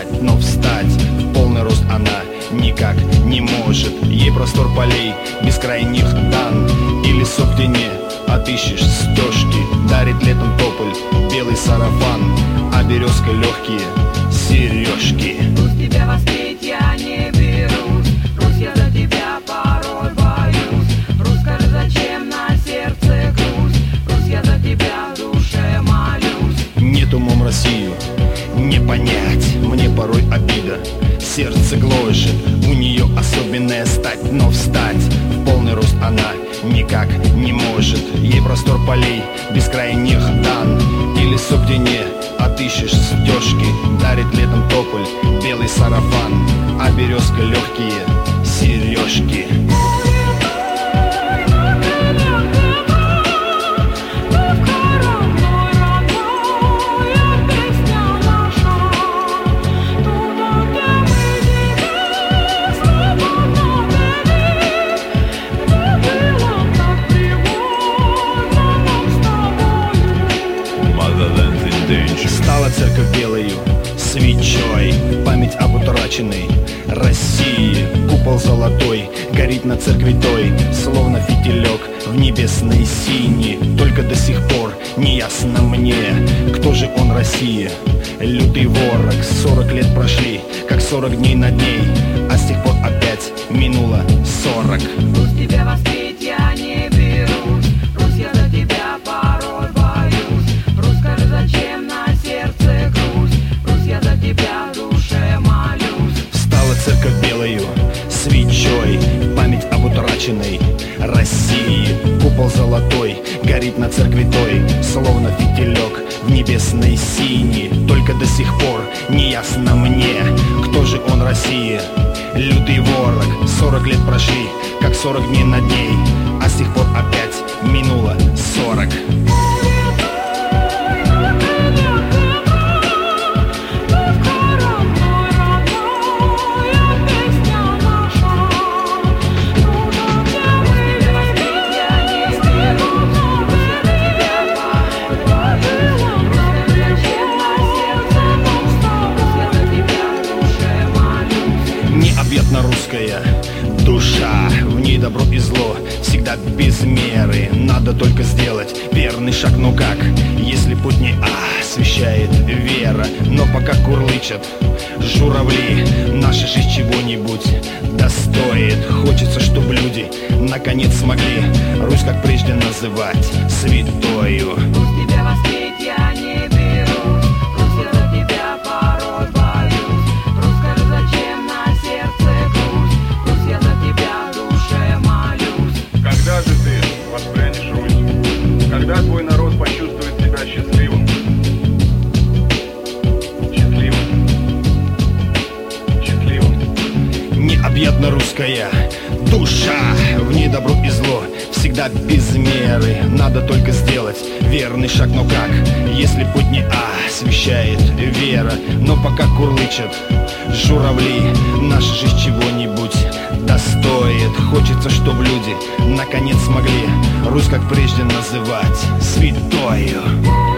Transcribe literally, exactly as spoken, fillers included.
стать, но встать в полный рост она никак не может. Ей простор полей, бескрайних дан и лесов, где не отыщешь стежки. Дарит летом тополь белый сарафан, а березкой легкие сережки. Русь, тебя воспеть я не берусь, Русь, я за тебя порой боюсь. Русь, скажи, зачем на сердце грусть, Русь, я за тебя в душе молюсь. Нет умом Россию не понять, мне порой обида, сердце гложет. У нее особенная стать, но встать в полный рост она никак не может. Ей простор полей, бескрайних дан и лесов, где не отыщешь стежки. Дарит летом тополь белый сарафан, а березка легкие сережки. Стала церковь белою свечой, память об утраченной России. Купол золотой горит на церкви той, словно фитилек в небесной сини. Только до сих пор не ясно мне, кто же он, Россия, лютый ворог. Сорок лет прошли, как сорок дней над ней, а с тех пор опять минуло сорок. Русь, тебя воспеть я не берусь, Русь, я за тебя порой боюсь. Русь, скажи, зачем на сердце грусть, Русь, я за тебя в душе молюсь. Стала церковь белою свечой, память об утраченной России. Купол золотой горит на церкви той, словно фитилек в небесной сини. Только до сих пор не ясно мне, кто же он, Россия, лютый ворог. Сорок лет прошли, как сорок дней над ней, а с тех пор опять минуло сорок. Необъятна русская душа, в ней добро и зло всегда без меры. Надо только сделать верный шаг, но как, если путь не освещает вера? Но пока курлычат журавли, наша жизнь чего-нибудь достоит. Хочется, чтобы люди наконец смогли Русь, как прежде, называть святою. Русь, тебя воспеть я не берусь, Русь, я за тебя порой боюсь. Русь, скажи, зачем на сердце грусть, Русь, я за тебя в душе молюсь. Когда же ты воспрянешь Русь? Когда твой народ почувствует себя счастливым? Счастливым. Счастливым. Необъятна русская душа, в ней добро и зло всегда без меры. Надо только сделать верный шаг, но как, если путь не освещает вера? Но пока курлычат журавли, наша жизнь чего-нибудь достоит. Хочется, чтобы люди наконец смогли Русь, как прежде, называть святою.